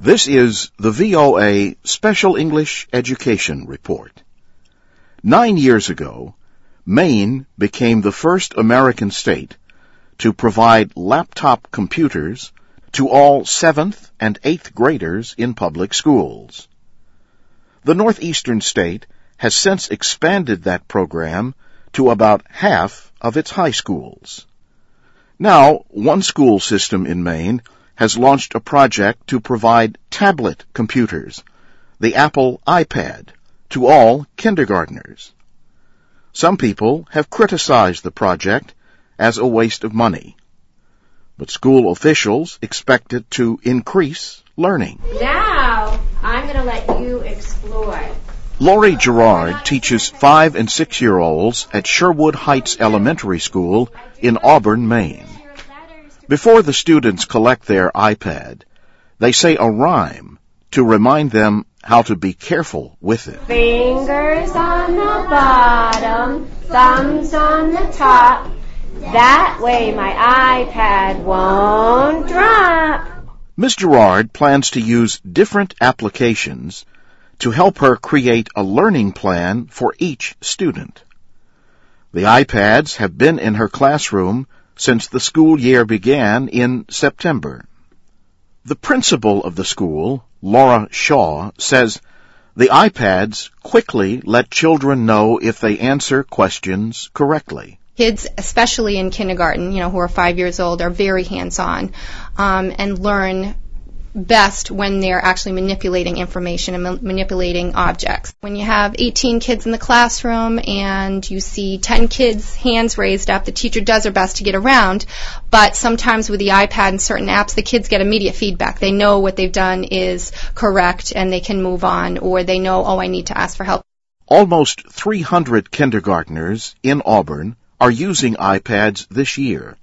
This is the VOA Special English Education Report. 9 years ago, Maine became the first American state to provide laptop computers to all 7th and 8th graders in public schools. The northeastern state has since expanded that program to about half of its high schools. Now, one school system in Maine has launched a project to provide tablet computers, the Apple iPad, to all kindergartners. Some people have criticized the project as a waste of money, but school officials expect it to increase learning. Now, I'm going to let you explore. Lori Gerard teaches 5- and 6-year-olds at Sherwood Heights Elementary School in Auburn, Maine. Before the students collect their iPad, they say a rhyme to remind them how to be careful with it. Fingers on the bottom, thumbs on the top. That way my iPad won't drop. Ms. Gerard plans to use different applications to help her create a learning plan for each student. The iPads have been in her classroom since the school year began in September. The principal of the school, Laura Shaw, says the iPads quickly let children know if they answer questions correctly. Kids, especially in kindergarten, who are 5 years old, are very hands-on and learn best when they're actually manipulating information and manipulating objects. When you have 18 kids in the classroom and you see 10 kids' hands raised up, the teacher does her best to get around, but sometimes with the iPad and certain apps, the kids get immediate feedback. They know what they've done is correct and they can move on, or they know, I need to ask for help. Almost 300 kindergartners in Auburn are using iPads this year.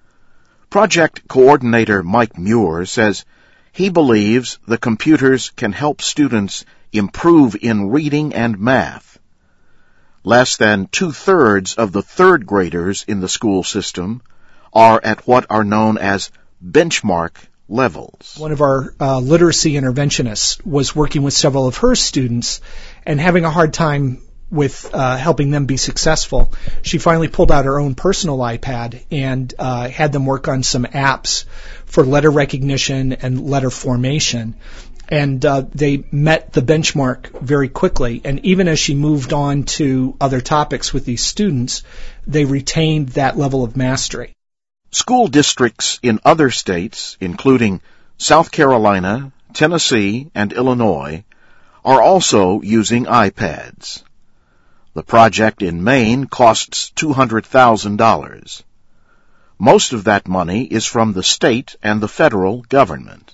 Project coordinator Mike Muir says he believes the computers can help students improve in reading and math. Less than 2/3 of the 3rd graders in the school system are at what are known as benchmark levels. One of our literacy interventionists was working with several of her students and having a hard time with helping them be successful. She finally pulled out her own personal iPad and had them work on some apps for letter recognition and letter formation. And they met the benchmark very quickly. And even as she moved on to other topics with these students, they retained that level of mastery. School districts in other states, including South Carolina, Tennessee, and Illinois, are also using iPads. The project in Maine costs $200,000. Most of that money is from the state and the federal government.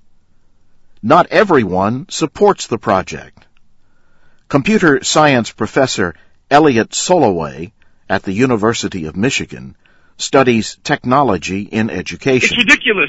Not everyone supports the project. Computer science professor Elliot Soloway at the University of Michigan studies technology in education. It's ridiculous.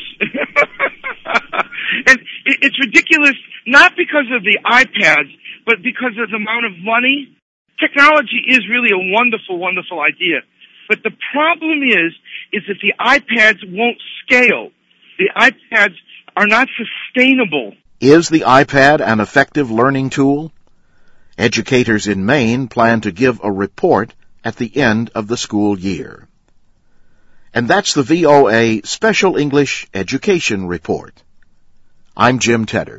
And it's ridiculous not because of the iPads, but because of the amount of money. Technology is really a wonderful, wonderful idea. But the problem is that the iPads won't scale. The iPads are not sustainable. Is the iPad an effective learning tool? Educators in Maine plan to give a report at the end of the school year. And that's the VOA Special English Education Report. I'm Jim Tedder.